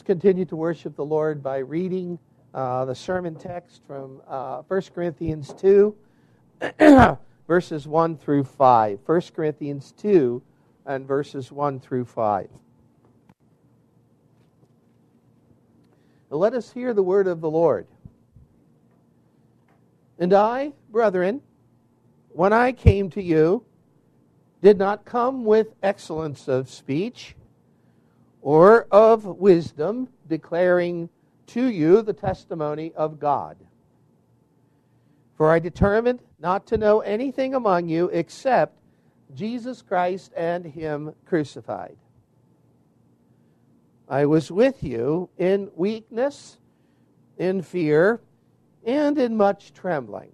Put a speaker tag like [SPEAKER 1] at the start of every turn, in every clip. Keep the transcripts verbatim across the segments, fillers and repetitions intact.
[SPEAKER 1] Continue to worship the Lord by reading uh, the sermon text from uh, First Corinthians two, verses one through five. First Corinthians two and verses one through five. Now let us hear the word of the Lord. And I, brethren, when I came to you, did not come with excellence of speech or of wisdom, declaring to you the testimony of God. For I determined not to know anything among you except Jesus Christ and Him crucified. I was with you in weakness, in fear, and in much trembling.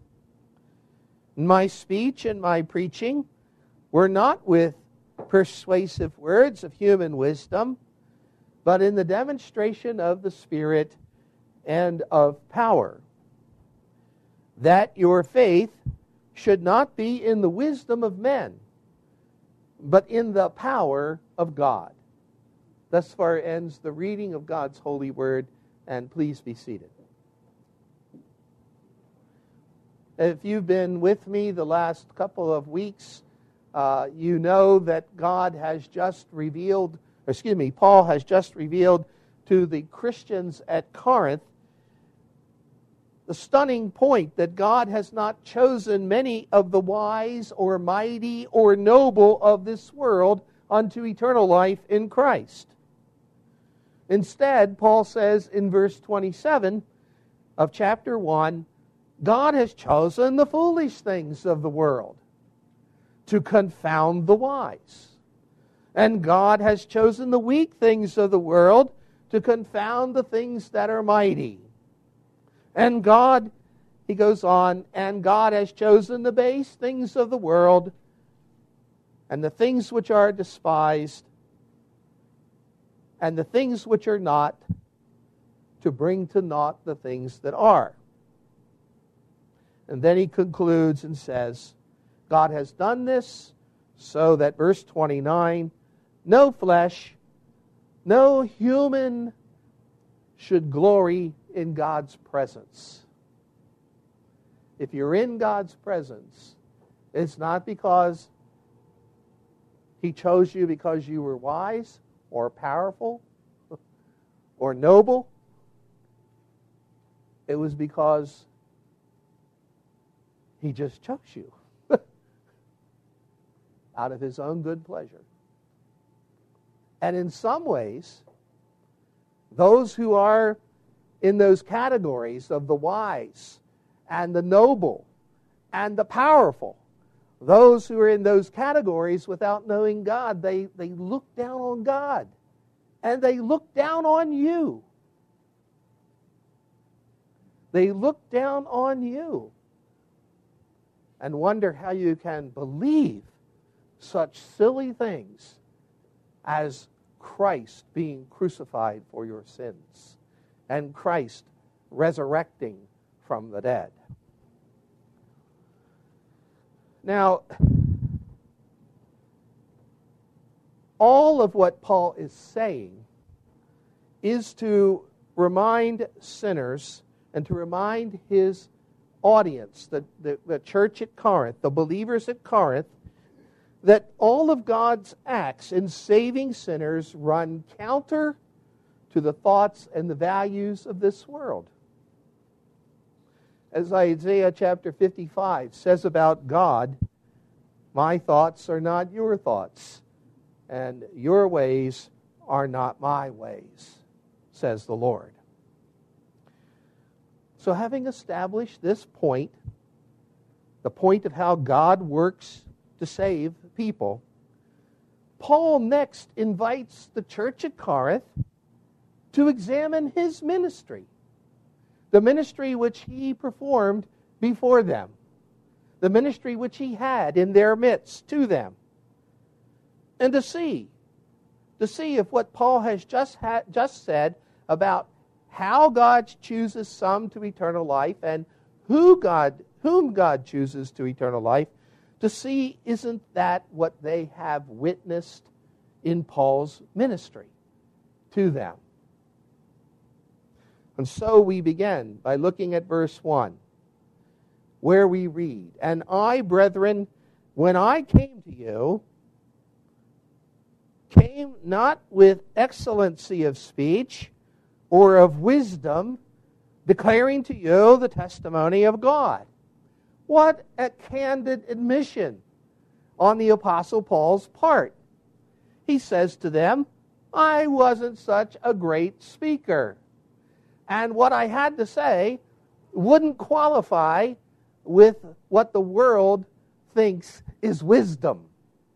[SPEAKER 1] My speech and my preaching were not with persuasive words of human wisdom, but in the demonstration of the Spirit and of power, that your faith should not be in the wisdom of men, but in the power of God. Thus far ends the reading of God's holy word, and please be seated. If you've been with me the last couple of weeks, Uh, you know that God has just revealed, or excuse me, Paul has just revealed to the Christians at Corinth the stunning point that God has not chosen many of the wise or mighty or noble of this world unto eternal life in Christ. Instead, Paul says in verse twenty-seven of chapter one, God has chosen the foolish things of the world to confound the wise. And God has chosen the weak things of the world to confound the things that are mighty. And God, he goes on, and God has chosen the base things of the world and the things which are despised and the things which are not, to bring to naught the things that are. And then he concludes and says, God has done this so that, verse twenty-nine, no flesh, no human should glory in God's presence. If you're in God's presence, it's not because He chose you because you were wise or powerful or noble. It was because He just chose you out of His own good pleasure. And in some ways, those who are in those categories of the wise and the noble and the powerful, those who are in those categories without knowing God, they, they look down on God and they look down on you. They look down on you and wonder how you can believe such silly things as Christ being crucified for your sins and Christ resurrecting from the dead. Now, all of what Paul is saying is to remind sinners and to remind his audience, the, the, the church at Corinth, the believers at Corinth, that all of God's acts in saving sinners run counter to the thoughts and the values of this world. As Isaiah chapter fifty-five says about God, my thoughts are not your thoughts, and your ways are not my ways, says the Lord. So having established this point, the point of how God works to save people, Paul next invites the church at Corinth to examine his ministry, the ministry which he performed before them, the ministry which he had in their midst to them, and to see, to see if what Paul has just ha- just said about how God chooses some to eternal life and who God, whom God chooses to eternal life, to see isn't that what they have witnessed in Paul's ministry to them. And so we begin by looking at verse one, where we read, "And I, brethren, when I came to you, came not with excellency of speech or of wisdom, declaring to you the testimony of God." What a candid admission on the Apostle Paul's part. He says to them, I wasn't such a great speaker. And what I had to say wouldn't qualify with what the world thinks is wisdom.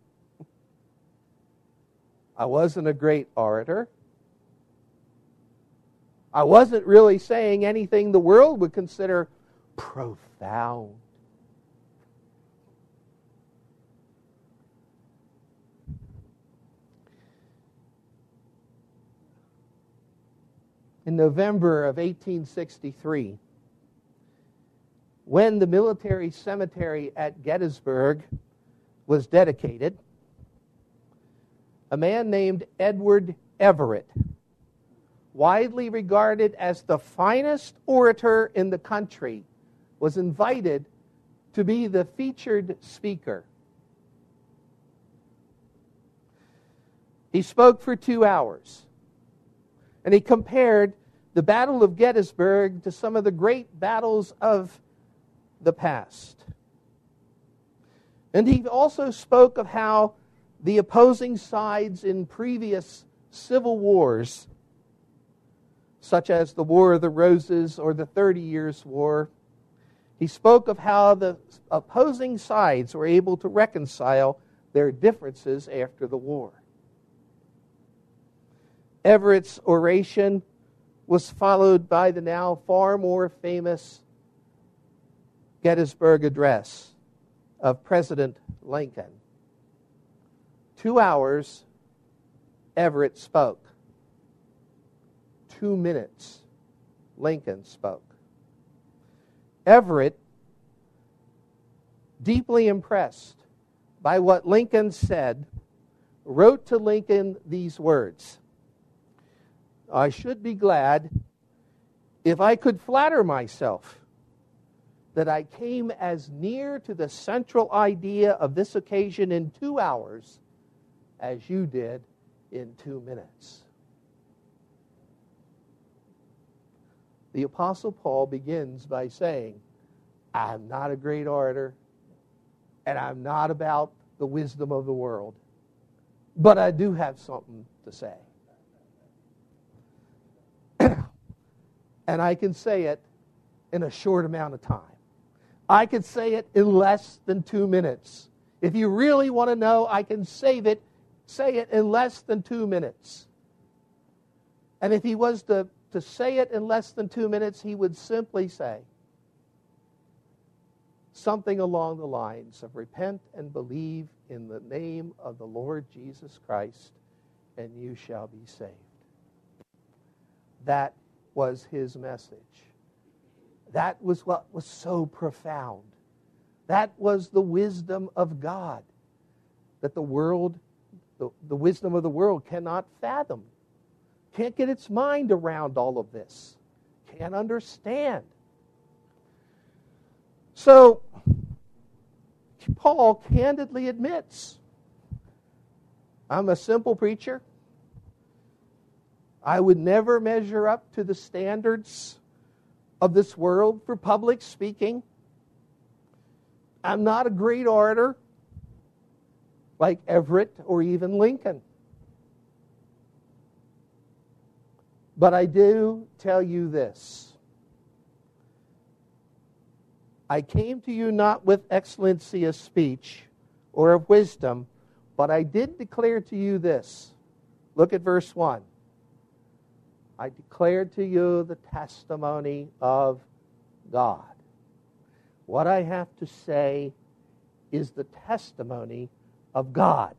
[SPEAKER 1] I wasn't a great orator. I wasn't really saying anything the world would consider profound. In November of eighteen sixty-three, when the military cemetery at Gettysburg was dedicated, a man named Edward Everett, widely regarded as the finest orator in the country, was invited to be the featured speaker. He spoke for two hours, and he compared the Battle of Gettysburg to some of the great battles of the past. And he also spoke of how the opposing sides in previous civil wars, such as the War of the Roses or the Thirty Years' War, he spoke of how the opposing sides were able to reconcile their differences after the war. Everett's oration was followed by the now far more famous Gettysburg Address of President Lincoln. Two hours, Everett spoke. Two minutes, Lincoln spoke. Everett, deeply impressed by what Lincoln said, wrote to Lincoln these words, I should be glad if I could flatter myself that I came as near to the central idea of this occasion in two hours as you did in two minutes. The Apostle Paul begins by saying, I'm not a great orator, and I'm not about the wisdom of the world, but I do have something to say. And I can say it in a short amount of time. I can say it in less than two minutes. If you really want to know, I can save it, say it in less than two minutes. And if he was to, to say it in less than two minutes, he would simply say something along the lines of repent and believe in the name of the Lord Jesus Christ, and you shall be saved. That was his message. That was what was so profound. That was the wisdom of God that the world, the, the wisdom of the world cannot fathom. Can't get its mind around all of this. Can't understand. So, Paul candidly admits, I'm a simple preacher. I would never measure up to the standards of this world for public speaking. I'm not a great orator like Everett or even Lincoln. But I do tell you this. I came to you not with excellency of speech or of wisdom, but I did declare to you this. Look at verse one. I declared to you the testimony of God. What I have to say is the testimony of God.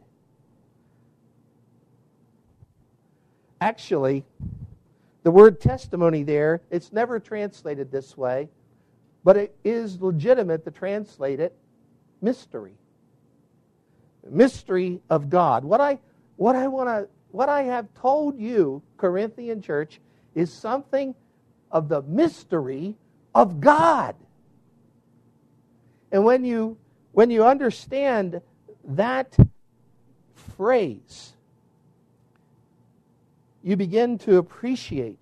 [SPEAKER 1] Actually, the word testimony there, it's never translated this way, but it is legitimate to translate it mystery. Mystery of God. What I what I want to What I have told you, Corinthian church, is something of the mystery of God. And when you when you understand that phrase, you begin to appreciate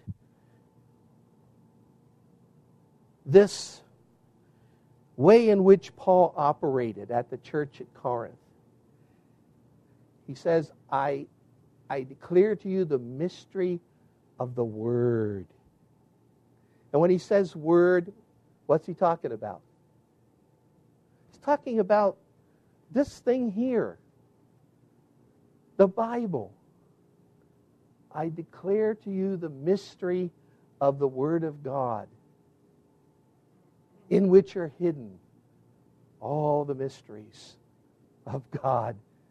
[SPEAKER 1] this way in which Paul operated at the church at Corinth. He says, I, I declare to you the mystery of the Word. And when he says Word, what's he talking about? He's talking about this thing here, the Bible. I declare to you the mystery of the Word of God, in which are hidden all the mysteries of God.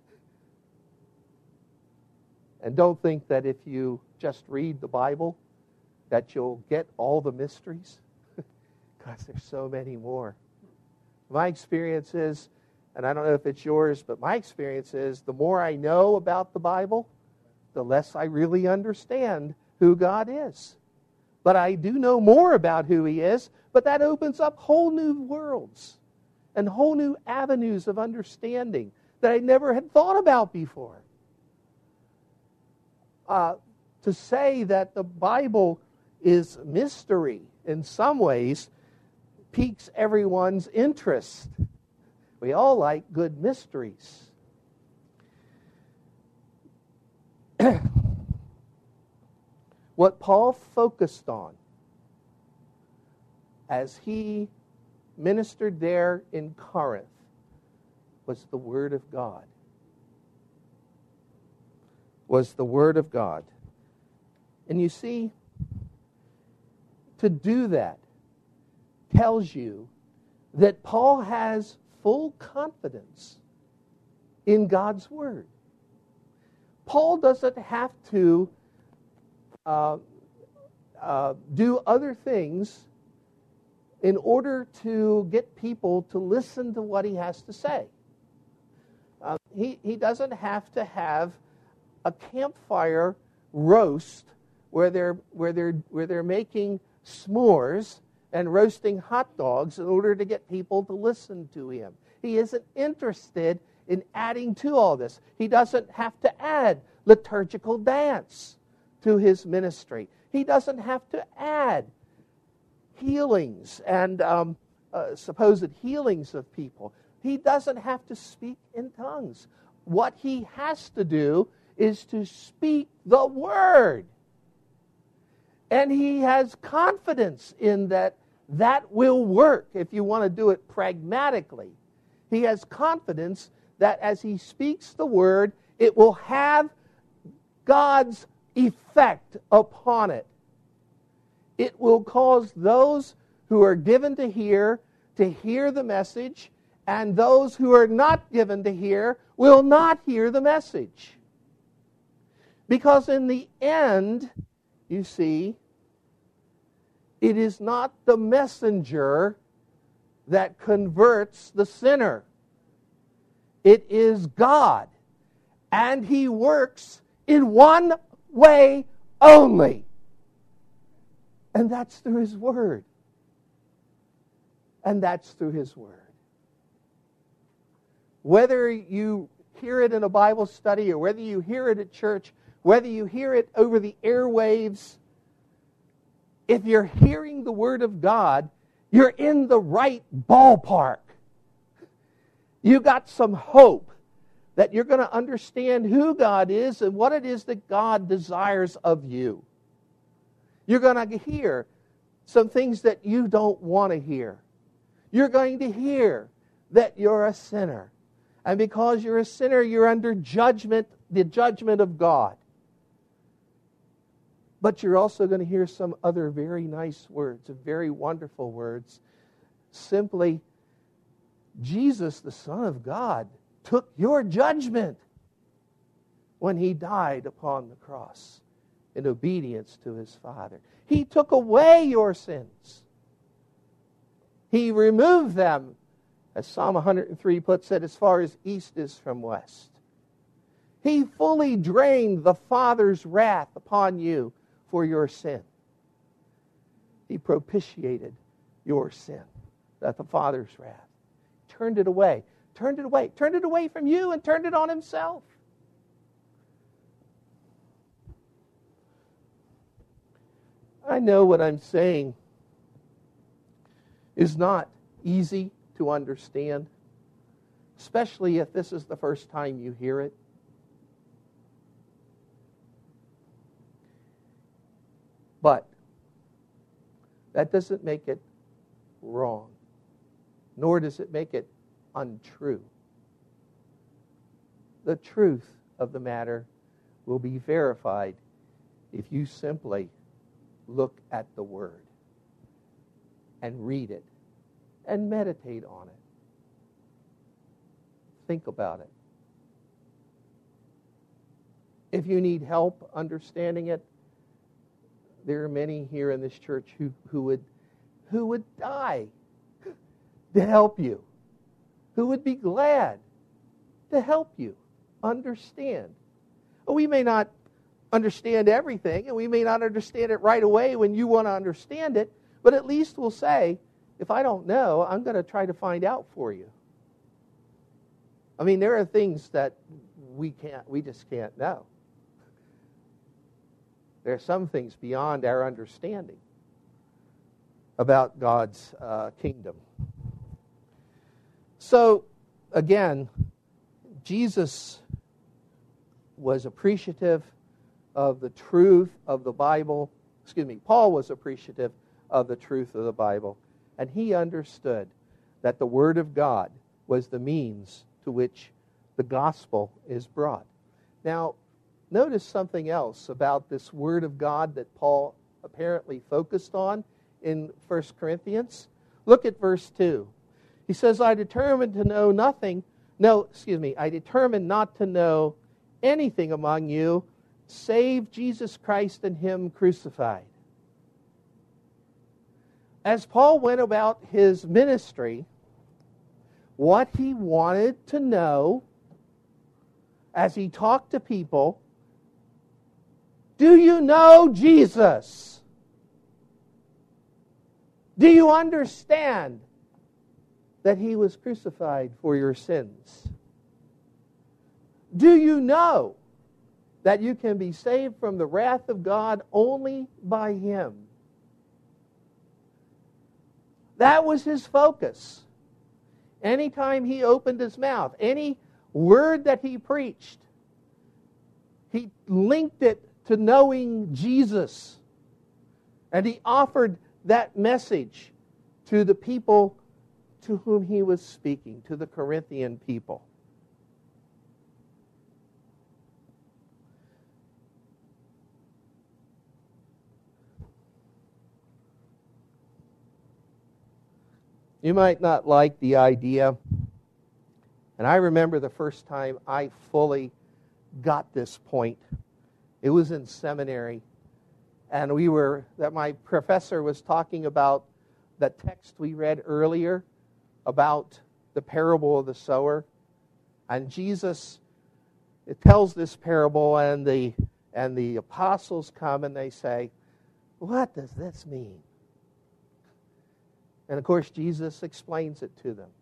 [SPEAKER 1] And don't think that if you just read the Bible that you'll get all the mysteries, because there's so many more. My experience is, and I don't know if it's yours, but my experience is the more I know about the Bible, the less I really understand who God is. But I do know more about who He is, but that opens up whole new worlds and whole new avenues of understanding that I never had thought about before. Uh, to say that the Bible is mystery in some ways piques everyone's interest. We all like good mysteries. What Paul focused on as he ministered there in Corinth was the Word of God. Was the Word of God. And you see, to do that tells you that Paul has full confidence in God's Word. Paul doesn't have to uh, uh, do other things in order to get people to listen to what he has to say. Uh, he, he doesn't have to have a campfire roast where they're, where they're, where they're making s'mores and roasting hot dogs in order to get people to listen to him. He isn't interested in adding to all this. He doesn't have to add liturgical dance to his ministry. He doesn't have to add healings and um, uh, supposed healings of people. He doesn't have to speak in tongues. What he has to do is to speak the Word. And he has confidence in that that will work if you want to do it pragmatically. He has confidence that as he speaks the Word, it will have God's effect upon it. It will cause those who are given to hear to hear the message, and those who are not given to hear will not hear the message. Because in the end, you see, it is not the messenger that converts the sinner. It is God. And He works in one way only. And that's through His Word. And that's through His Word. Whether you hear it in a Bible study or whether you hear it at church, whether you hear it over the airwaves, if you're hearing the Word of God, you're in the right ballpark. You got some hope that you're going to understand who God is and what it is that God desires of you. You're going to hear some things that you don't want to hear. You're going to hear that you're a sinner. And because you're a sinner, you're under judgment, the judgment of God. But you're also going to hear some other very nice words, very wonderful words. Simply, Jesus, the Son of God, took your judgment when He died upon the cross in obedience to His Father. He took away your sins. He removed them, as Psalm one hundred three puts it, as far as east is from west. He fully drained the Father's wrath upon you for your sin. He propitiated your sin, that the Father's wrath. Turned it away. Turned it away. Turned it away from you and turned it on himself. I know what I'm saying is not easy to understand, especially if this is the first time you hear it. But that doesn't make it wrong, nor does it make it untrue. The truth of the matter will be verified if you simply look at the Word and read it and meditate on it. Think about it. If you need help understanding it, there are many here in this church who, who would who would die to help you, who would be glad to help you understand. We may not understand everything, and we may not understand it right away when you want to understand it, but at least we'll say, if I don't know, I'm going to try to find out for you. I mean, there are things that we can't, we just can't know. There are some things beyond our understanding about God's uh, kingdom. So, again, Jesus was appreciative of the truth of the Bible. Excuse me, Paul was appreciative of the truth of the Bible. And he understood that the Word of God was the means to which the gospel is brought. Now, notice something else about this Word of God that Paul apparently focused on in First Corinthians. Look at verse two. He says, I determined to know nothing, no, excuse me, I determined not to know anything among you save Jesus Christ and Him crucified. As Paul went about his ministry, what he wanted to know as he talked to people, do you know Jesus? Do you understand that He was crucified for your sins? Do you know that you can be saved from the wrath of God only by Him? That was his focus. Anytime he opened his mouth, any word that he preached, he linked it to knowing Jesus. And he offered that message to the people to whom he was speaking, to the Corinthian people. You might not like the idea, and I remember the first time I fully got this point. It was in seminary, and we were, that my professor was talking about the text we read earlier about the parable of the sower. And Jesus, it tells this parable, and the and the apostles come and they say, what does this mean? And of course, Jesus explains it to them.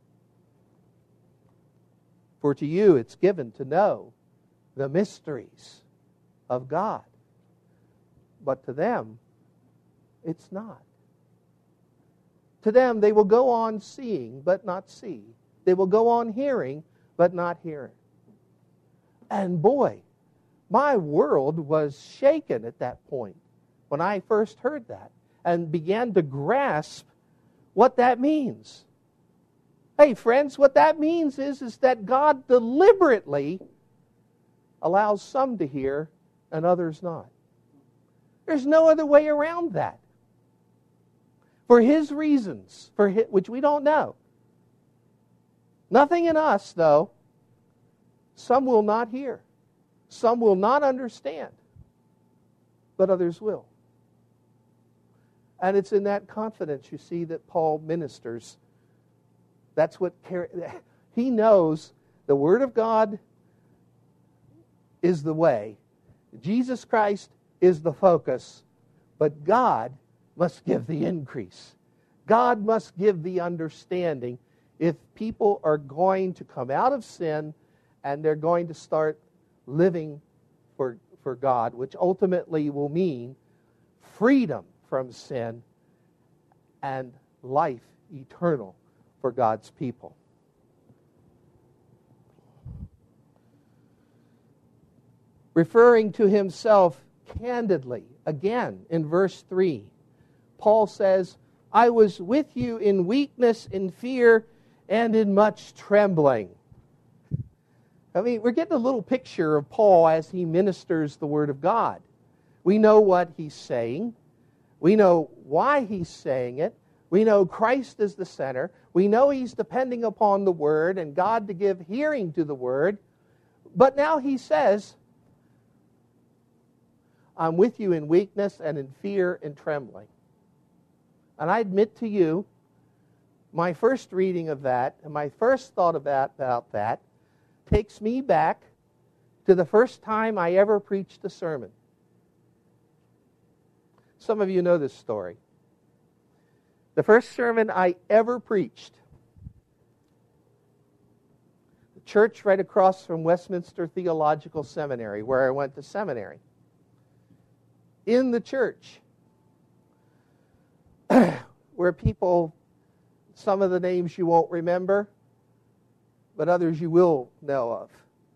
[SPEAKER 1] For to you it's given to know the mysteries of God. But to them, it's not. To them, they will go on seeing, but not see. They will go on hearing, but not hearing. And boy, my world was shaken at that point when I first heard that and began to grasp what that means. Hey, friends, what that means is, is that God deliberately allows some to hear and others not. There's no other way around that. For His reasons, for his, which we don't know. Nothing in us, though. Some will not hear. Some will not understand. But others will. And it's in that confidence, you see, that Paul ministers. That's what he knows. The Word of God is the way. Jesus Christ is the focus. But God must give the increase. God must give the understanding if people are going to come out of sin and they're going to start living for, for God, which ultimately will mean freedom from sin and life eternal for God's people. Referring to himself candidly, again in verse three, Paul says, I was with you in weakness, in fear, and in much trembling. I mean, we're getting a little picture of Paul as he ministers the Word of God. We know what he's saying. We know why he's saying it. We know Christ is the center. We know he's depending upon the Word and God to give hearing to the Word. But now he says, I'm with you in weakness and in fear and trembling. And I admit to you, my first reading of that and my first thought about, about that takes me back to the first time I ever preached a sermon. Some of you know this story. The first sermon I ever preached, the church right across from Westminster Theological Seminary, where I went to seminary. In the church, where people, some of the names you won't remember, but others you will know of.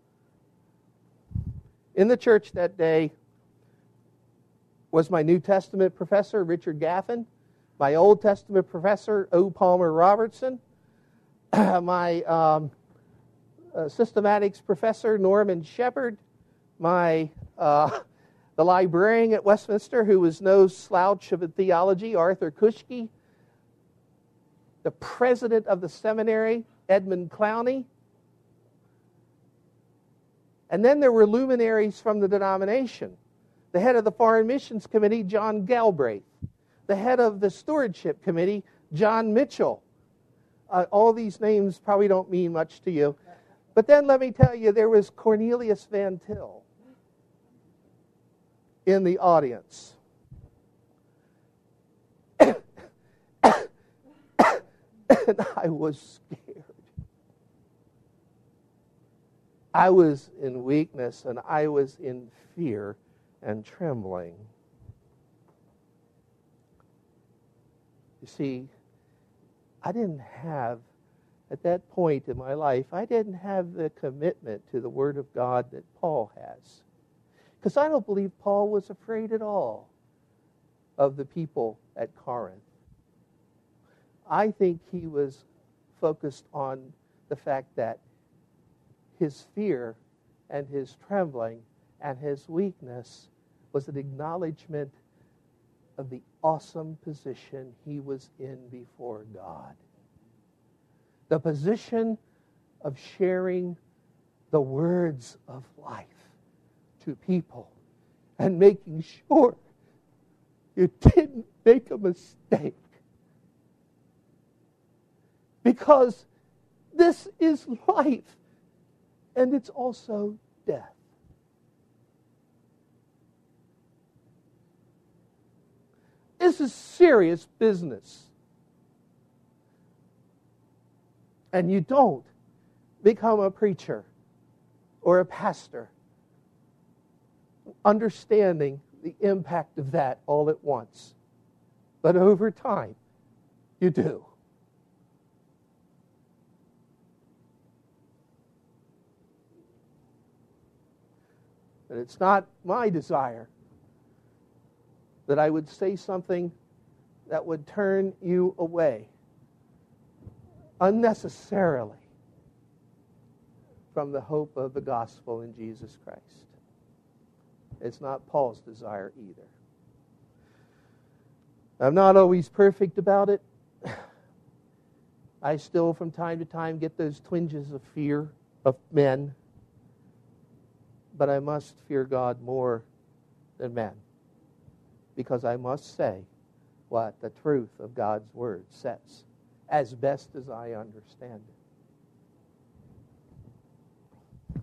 [SPEAKER 1] In the church that day was my New Testament professor, Richard Gaffin, my Old Testament professor, O. Palmer Robertson, my um, uh, systematics professor, Norman Shepard, my uh, the librarian at Westminster, who was no slouch of theology, Arthur Kuschke, the president of the seminary, Edmund Clowney. And then there were luminaries from the denomination. The head of the Foreign Missions Committee, John Galbraith. The head of the Stewardship Committee, John Mitchell. Uh, all these names probably don't mean much to you. But then let me tell you, there was Cornelius Van Til in the audience. And I was scared. I was in weakness and I was in fear and trembling. You see, I didn't have, at that point in my life, I didn't have the commitment to the Word of God that Paul has. Because I don't believe Paul was afraid at all of the people at Corinth. I think he was focused on the fact that his fear and his trembling and his weakness was an acknowledgement of the awesome position he was in before God. The position of sharing the words of life to people and making sure you didn't make a mistake. Because this is life, and it's also death. This is serious business. And you don't become a preacher or a pastor understanding the impact of that all at once. But over time, you do. And it's not my desire that I would say something that would turn you away unnecessarily from the hope of the gospel in Jesus Christ. It's not Paul's desire either. I'm not always perfect about it. I still, from time to time, get those twinges of fear of men. But I must fear God more than men, because I must say what the truth of God's Word says, as best as I understand it.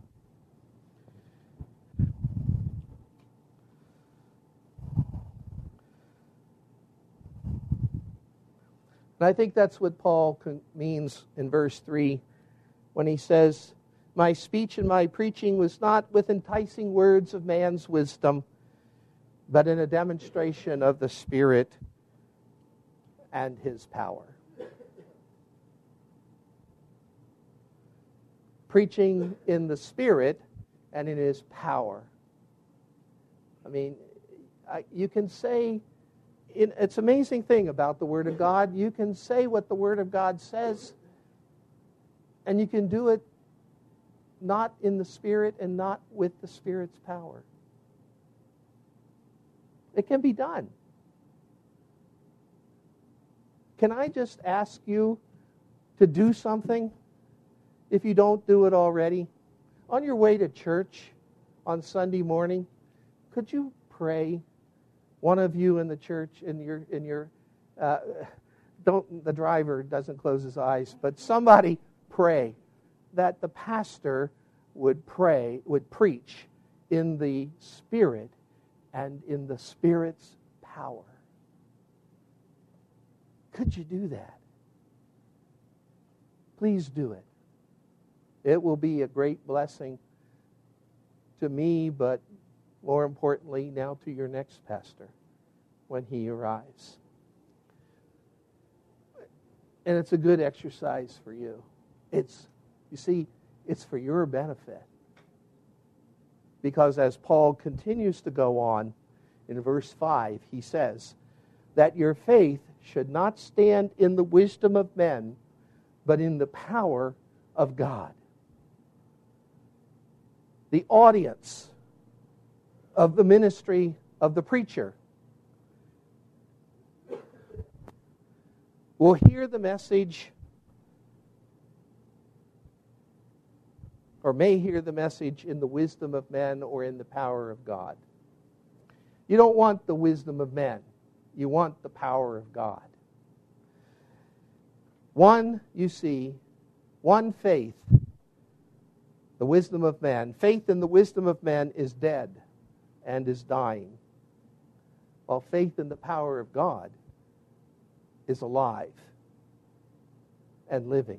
[SPEAKER 1] And I think that's what Paul means in verse three when he says, my speech and my preaching was not with enticing words of man's wisdom, but in a demonstration of the Spirit and His power. Preaching in the Spirit and in His power. I mean, I, you can say, it, it's an amazing thing about the Word of God. You can say what the Word of God says, and you can do it not in the Spirit and not with the Spirit's power. It can be done. Can I just ask you to do something if you don't do it already? On your way to church on Sunday morning, could you pray? One of you in the church, in your, in your, uh, don't, the driver doesn't close his eyes, but somebody pray that the pastor would pray, would preach in the Spirit and in the Spirit's power. Could you do that? Please do it. It will be a great blessing to me, but more importantly, now to your next pastor when he arrives. And it's a good exercise for you. It's, you see, it's for your benefit. Because as Paul continues to go on in verse five, he says that your faith should not stand in the wisdom of men, but in the power of God. The audience of the ministry of the preacher will hear the message, or may hear the message in the wisdom of men or in the power of God. You don't want the wisdom of men. You want the power of God. One, you see, one faith, the wisdom of man. Faith in the wisdom of men is dead and is dying, while faith in the power of God is alive and living.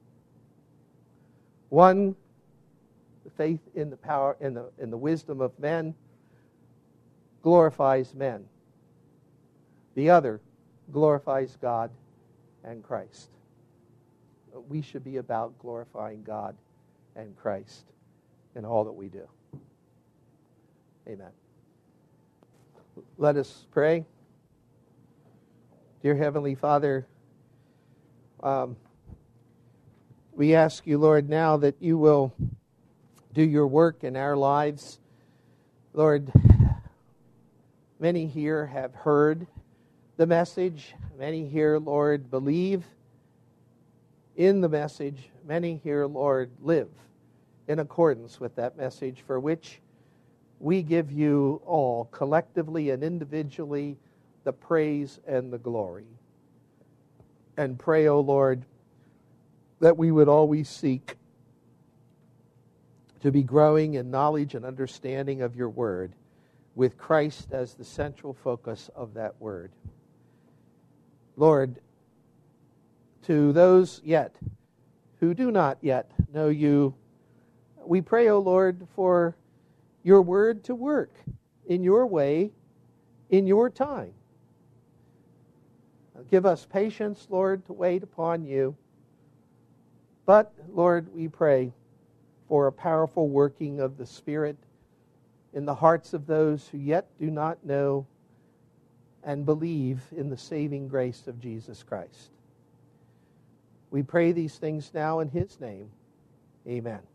[SPEAKER 1] One, the faith in the power in the in the wisdom of men glorifies men. The other glorifies God and Christ. We should be about glorifying God and Christ in all that we do. Amen. Let us pray. Dear Heavenly Father, um, we ask you, Lord, now that you will do your work in our lives. Lord, many here have heard the message. Many here, Lord, believe in the message. Many here, Lord, live in accordance with that message, for which we give you all, collectively and individually, the praise and the glory. And pray, O Lord, that we would always seek to be growing in knowledge and understanding of your word, with Christ as the central focus of that word. Lord, to those yet who do not yet know you, we pray, O Lord, for your word to work in your way, in your time. Give us patience, Lord, to wait upon you. But, Lord, we pray for a powerful working of the Spirit in the hearts of those who yet do not know and believe in the saving grace of Jesus Christ. We pray these things now in His name. Amen.